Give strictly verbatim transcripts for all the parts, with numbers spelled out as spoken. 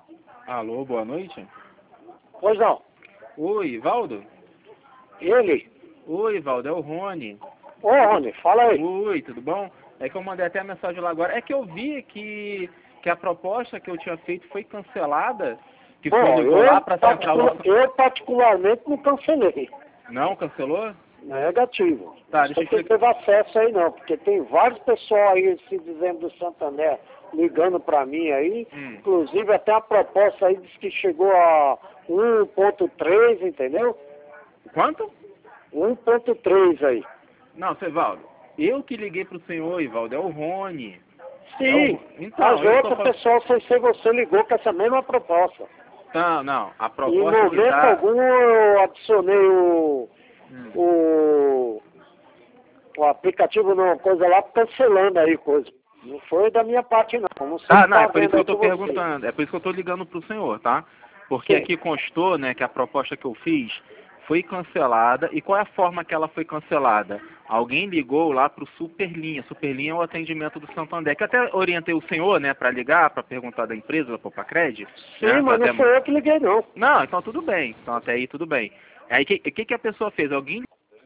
Alô, boa noite. Pois não. Oi, Valdo? Ele? Oi, Valdo, é o Rony. Ô, Rony, fala aí. Oi, tudo bom? É que eu mandei até a mensagem lá agora. É que eu vi que, que a proposta que eu tinha feito foi cancelada, que Bom, foi ligou eu, lá para central. particular, eu particularmente não cancelei. Não, cancelou? Negativo. Tá, Não deixa sei eu quem explicar. teve acesso aí não, porque tem vários pessoal aí se dizendo do Santander ligando pra mim aí. Hum. Inclusive até a proposta aí diz que chegou a um ponto três, entendeu? Quanto? um ponto três aí. Não, seu Valdo, eu que liguei pro senhor, Ivaldo, é o Rony. É Sim, o... Então, mas eu tô outra falando... pessoa, sem ser você, ligou com essa mesma proposta. Não, não, a Em proposta que momento tá... algum eu adicionei o, Hum. o, o aplicativo, não, coisa lá, cancelando aí coisa. Não foi da minha parte não, não sei Tá, se não, é tá por isso vendo que aí eu tô com você. perguntando, é por isso que eu tô ligando pro senhor, tá? Porque Sim. aqui constou, né, que a proposta que eu fiz foi cancelada. E qual é a forma que ela foi cancelada? Alguém ligou lá pro Superlinha. Superlinha é o atendimento do Santander, que eu até orientei o senhor, né, para ligar, para perguntar da empresa, da Popacred. Sim, Né, mas até... não foi eu que liguei não. Não, então tudo bem. Então até aí tudo bem. Aí o que, que, que a pessoa fez? Alguém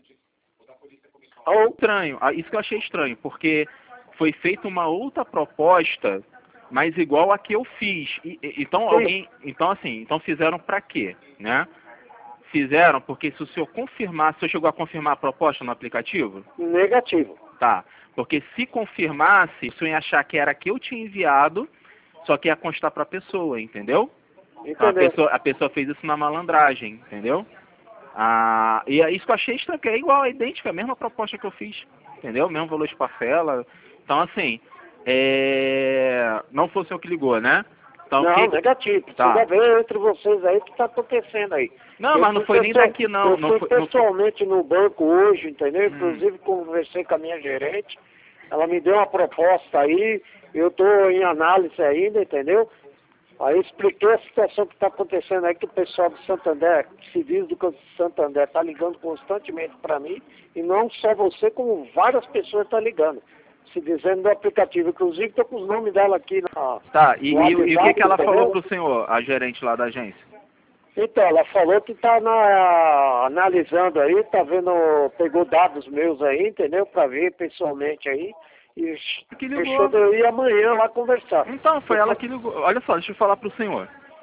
Alô? estranho. Ah, isso que eu achei estranho, porque foi feita uma outra proposta, mas igual a que eu fiz. E, e- então Sim, alguém, então assim, então fizeram para quê, né? Fizeram porque se o senhor confirmar, se o senhor chegou a confirmar a proposta no aplicativo, negativo. tá? Porque se confirmasse, o senhor ia achar que era a que eu tinha enviado, só que ia constar para a pessoa, entendeu? Então a Entendeu? pessoa, a pessoa fez isso na malandragem, entendeu? Ah, e é isso que eu achei estranho, que é igual, é idêntica, a mesma proposta que eu fiz, entendeu? Mesmo valor de parcela. Então, assim, é... não foi o senhor que ligou, né? Então, Não, que... negativo. Tá. Precisa ver entre vocês aí o que está acontecendo aí. Não, Eu mas não fui foi nem pessoal- daqui, não. Eu Não fui foi, não foi... pessoalmente no banco hoje, entendeu? Hum. Inclusive conversei com a minha gerente. Ela me deu uma proposta aí. Eu estou em análise ainda, entendeu? Aí eu expliquei a situação que está acontecendo aí, que o pessoal do Santander, que se diz do Santander, está ligando constantemente para mim. E não só você, como várias pessoas estão ligando. Se dizendo do aplicativo. Inclusive estou com os nomes dela aqui na, Tá, e, no e, e o que, que ela entendeu? falou pro senhor, a gerente lá da agência? Então, ela falou que está analisando aí, tá vendo, pegou dados meus aí, entendeu? Para ver pessoalmente aí. E Que ligou. fechou de eu ir amanhã lá conversar. Então, foi ela que ligou. Olha só, deixa eu falar pro senhor.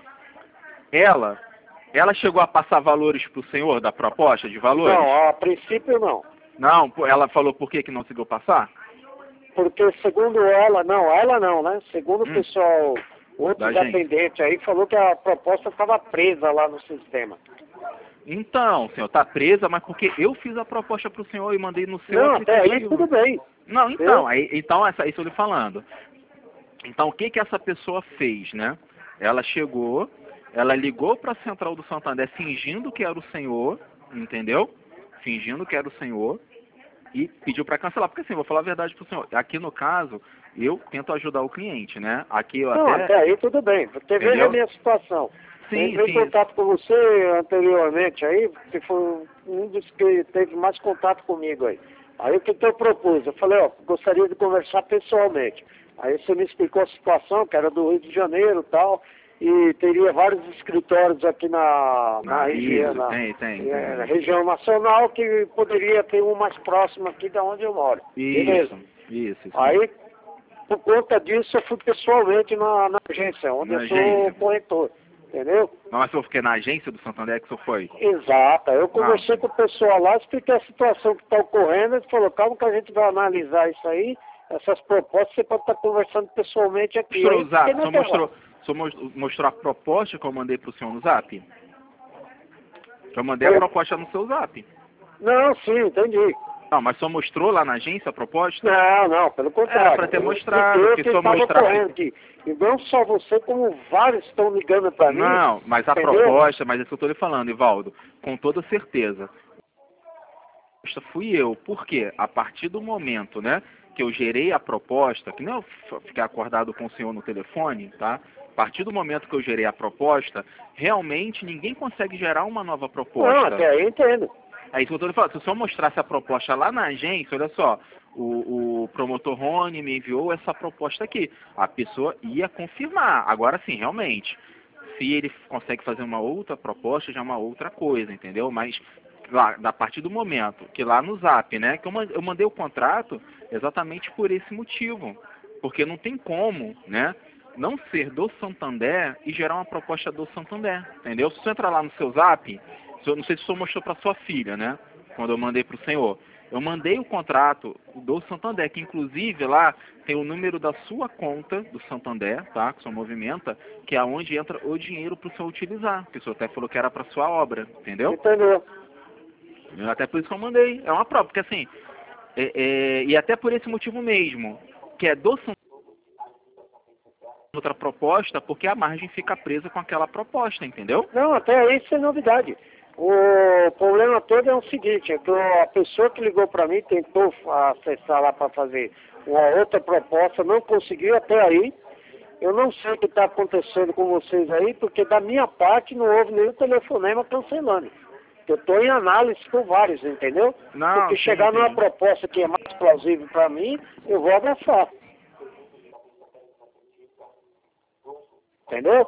Ela, ela chegou a passar valores pro senhor da proposta de valores? Não, a princípio não. Não, pô, ela falou por que que não conseguiu passar? Porque segundo ela, não, ela não, né? Segundo o Hum. pessoal, Da outros gente. atendentes aí, falou que a proposta estava presa lá no sistema. Então, senhor, tá presa, mas porque eu fiz a proposta pro senhor e mandei no seu Não, até aplicativo. aí tudo bem. Não, então, Eu? aí, então essa, isso eu lhe falando. Então, o que que essa pessoa fez, né? Ela chegou, ela ligou para a central do Santander fingindo que era o senhor, entendeu? Fingindo que era o senhor e pediu para cancelar. Porque assim, vou falar a verdade pro senhor. Aqui no caso, eu tento ajudar o cliente, né? Aqui eu Não, até... até aí tudo bem. Você vê Entendeu? a minha situação. Eu Sim, entrei em sim. contato com você anteriormente aí, que foi um dos que teve mais contato comigo aí. Aí o que que eu propus? Eu falei, ó, gostaria de conversar pessoalmente. Aí você me explicou a situação, que era do Rio de Janeiro e tal, e teria vários escritórios aqui na, na Ah, região, isso, na, tem, tem, é, tem. na região nacional, que poderia ter um mais próximo aqui da onde eu moro. Beleza. Isso, isso, isso. Aí, por conta disso, eu fui pessoalmente na, na agência, onde Na eu sou agência. corretor, entendeu? Não, mas o senhor fiquei na agência do Santander que o senhor foi? Exato. Aí eu conversei Ah. com o pessoal lá, expliquei a situação que está ocorrendo, ele falou, calma que a gente vai analisar isso aí, essas propostas, você pode estar conversando pessoalmente aqui. Mostrou Aí, o zap? fiquei Só naquela. mostrou, só mos- mostrou a proposta que eu mandei pro senhor no zap? Eu mandei a Eu- proposta no seu zap. Não, sim, entendi. Não, mas só mostrou lá na agência a proposta? Não, não, pelo contrário. Era pra ter Eu mostrado, expliquei o porque que só estava mostrar- ocorrendo aqui. E não só você, como vários estão ligando para mim. Não, mas a entendeu? proposta, mas é isso que eu tô lhe falando, Ivaldo, com toda certeza. Esta fui eu. Por quê? A partir do momento, né, que eu gerei a proposta, que não eu f- fiquei acordado com o senhor no telefone, tá? A partir do momento que eu gerei a proposta, realmente ninguém consegue gerar uma nova Não, proposta. até aí eu entendo. É isso que eu tô lhe falando. Se o senhor mostrasse a proposta lá na agência, olha só, o, o promotor Rony me enviou essa proposta aqui. A pessoa ia confirmar. Agora sim, realmente. Se ele consegue fazer uma outra proposta, já é uma outra coisa, entendeu? Mas lá, a partir do momento que lá no Zap, né, que eu man- eu mandei o contrato exatamente por esse motivo, porque não tem como, né, não ser do Santander e gerar uma proposta do Santander, entendeu? Se você entrar lá no seu Zap, se eu- não sei se o senhor mostrou para sua filha, né, quando eu mandei para o senhor, eu mandei o contrato do Santander, que inclusive lá tem o número da sua conta do Santander, tá, que o senhor movimenta, que é onde entra o dinheiro para o senhor utilizar, porque o senhor até falou que era para sua obra, entendeu? Entendeu? Até por isso que eu mandei. É uma prova, porque assim, é, é, e até por esse motivo mesmo, que é do Santander outra proposta, porque a margem fica presa com aquela proposta, entendeu? Não, até aí isso é novidade. O problema todo é o seguinte, é que a pessoa que ligou para mim tentou acessar lá para fazer uma outra proposta, não conseguiu até aí. Eu não sei o que está acontecendo com vocês aí, porque da minha parte não houve nenhum telefonema cancelando. Eu estou em análise com vários, entendeu? Não, Porque sim, chegar numa sim. proposta que é mais plausível para mim, eu vou abraçar. Entendeu?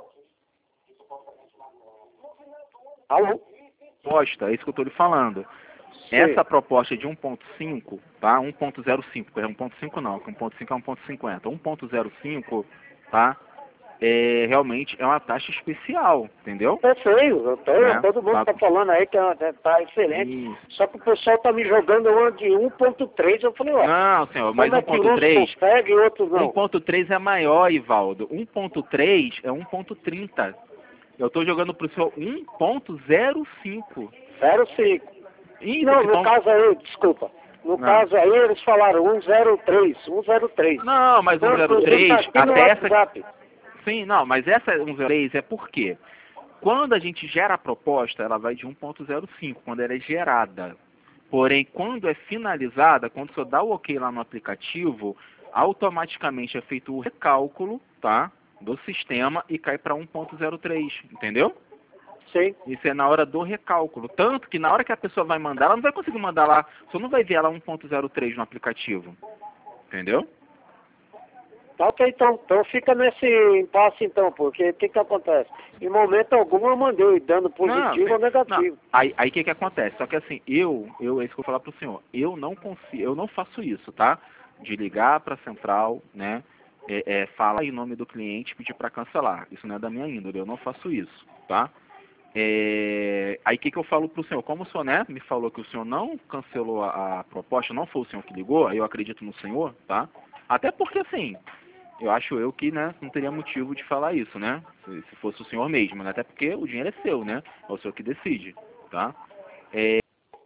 Alô? Proposta, é isso que eu estou lhe falando. Sim. Essa proposta de um ponto cinco, tá? um ponto zero cinco, perdão, um ponto cinco não, que um ponto cinco é um ponto cinquenta. um ponto zero cinco, tá? É, realmente é uma taxa especial, entendeu? É feio, eu tô, Né? todo mundo Tá- está falando aí que é- tá excelente. Isso. Só que o pessoal tá me jogando uma de um ponto três, eu falei, ué, Não, senhor, mas como é um que ponto uns três, conseguem e outros um não? ponto três é maior, Ivaldo. um ponto três é um ponto trinta. Eu estou jogando pro senhor um ponto zero cinco. zero cinco. Isso, Não, que no tão- caso aí, desculpa. No Não. caso aí eles falaram um zero três, um zero três. Não, mas um zero três, tá aqui no até essa... WhatsApp. Sim, não, mas essa um zero três é por quê? Quando a gente gera a proposta, ela vai de um ponto zero cinco, quando ela é gerada. Porém, quando é finalizada, quando você dá o ok lá no aplicativo, automaticamente é feito o recálculo, tá, do sistema e cai para um ponto zero três, entendeu? Sim. Isso é na hora do recálculo. Tanto que na hora que a pessoa vai mandar, ela não vai conseguir mandar lá, você não vai ver ela um ponto zero três no aplicativo, entendeu? Tá ok, então. Então fica nesse impasse então, porque o que que acontece? Em momento algum eu mandei, dando positivo Não, ou sim, negativo. não. Aí o que que acontece? Só que assim, eu, eu, é isso que eu vou falar pro senhor, eu não consigo, eu não faço isso, tá? De ligar para a central, né? É, é, falar em nome do cliente e pedir para cancelar. Isso não é da minha índole, eu não faço isso, tá? É, aí o que que eu falo pro senhor? Como o senhor, né, me falou que o senhor não cancelou a, a proposta, não foi o senhor que ligou, aí eu acredito no senhor, tá? Até porque assim, eu acho eu que, né, não teria motivo de falar isso, né? Se, se fosse o senhor mesmo, né? Até porque o dinheiro é seu, né? É o senhor que decide, tá? É,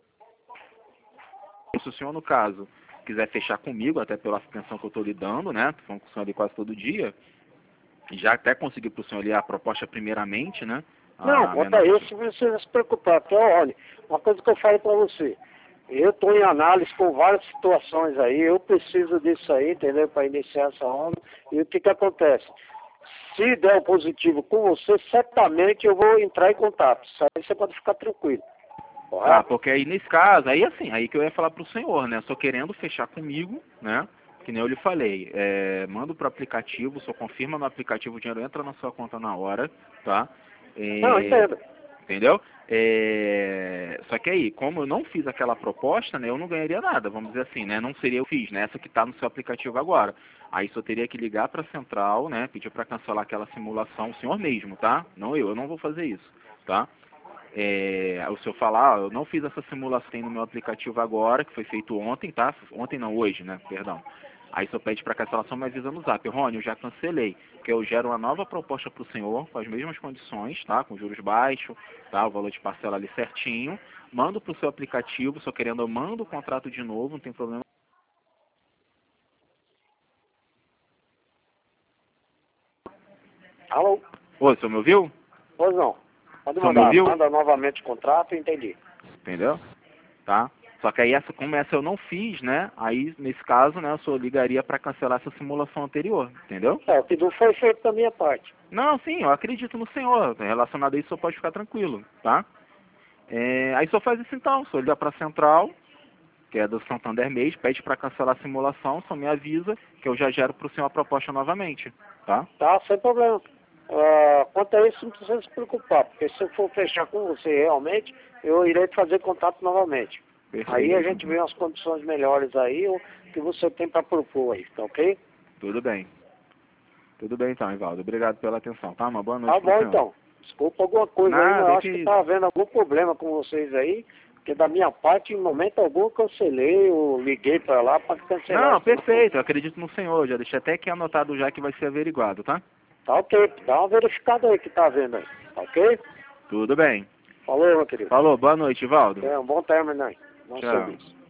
se o senhor, no caso, quiser fechar comigo, até pela atenção que eu estou lhe dando, né? Tô falando com o senhor ali quase todo dia, já até consegui para o senhor ali a proposta primeiramente, né? Não, A quanto a menor... isso, não precisa se preocupar. Porque, olha, uma coisa que eu falei para você. Eu estou em análise com várias situações aí. Eu preciso disso aí, entendeu? Para iniciar essa onda. E o que que acontece? Se der o positivo com você, certamente eu vou entrar em contato. Isso aí você pode ficar tranquilo. Tá, Correto? porque aí nesse caso, aí assim, aí que eu ia falar pro senhor, né? Só querendo fechar comigo, né? Que nem eu lhe falei, é, manda pro aplicativo, só confirma no aplicativo, o dinheiro entra na sua conta na hora, tá? É, Não, entendo. entendeu? É, só que aí, como eu não fiz aquela proposta, né? Eu não ganharia nada, vamos dizer assim, né? Não seria eu fiz, né? Essa que tá no seu aplicativo agora. Aí só teria que ligar pra central, né? Pedir para cancelar aquela simulação, o senhor mesmo, tá? Não eu, eu não vou fazer isso, tá? É, o senhor falar, ah, eu não fiz essa simulação no meu aplicativo agora, que foi feito ontem, tá? Ontem não, hoje, né? Perdão. Aí o senhor pede para cancelação, mas avisa no zap. Rony, eu já cancelei, porque eu gero uma nova proposta para o senhor, com as mesmas condições, tá? Com juros baixos, tá? O valor de parcela ali certinho. Mando para o seu aplicativo, só querendo, eu mando o contrato de novo, não tem problema. Alô? Ô, o senhor me ouviu? Pois não. Pode O senhor me mandar. ouviu? Manda novamente o contrato, entendi. Entendeu? Tá? Só que aí, essa, como essa eu não fiz, né? Aí, nesse caso, né, eu só ligaria para cancelar essa simulação anterior, entendeu? É, o que não foi feito da minha parte. Não, sim, eu acredito no senhor. Relacionado a isso, o senhor pode ficar tranquilo, tá? É, aí só faz isso então, só liga para a central, que é do Santander mesmo, pede para cancelar a simulação, só me avisa que eu já gero para o senhor a proposta novamente, tá? Tá, sem problema. ah, quanto a isso, não precisa se preocupar, porque se eu for fechar com você realmente, eu irei fazer contato novamente. Perfeito. Aí a gente vê umas condições melhores aí, o que você tem para propor aí, tá ok? Tudo bem. Tudo bem então, Ivaldo. Obrigado pela atenção, tá? Uma boa noite Tá pro bom senhor. então. Desculpa alguma coisa aí, mas Nada, eu é acho que que tá havendo algum problema com vocês aí, porque da minha parte, em momento algum, eu cancelei, eu liguei para lá para cancelar. Não, isso. perfeito. Eu acredito no senhor. Já deixei até aqui anotado já que vai ser averiguado, tá? Tá ok, dá uma verificada aí que tá vendo aí, tá ok? Tudo bem. Falou, meu querido. Falou, boa noite, Ivaldo. É um bom término aí. Bom Tchau. serviço.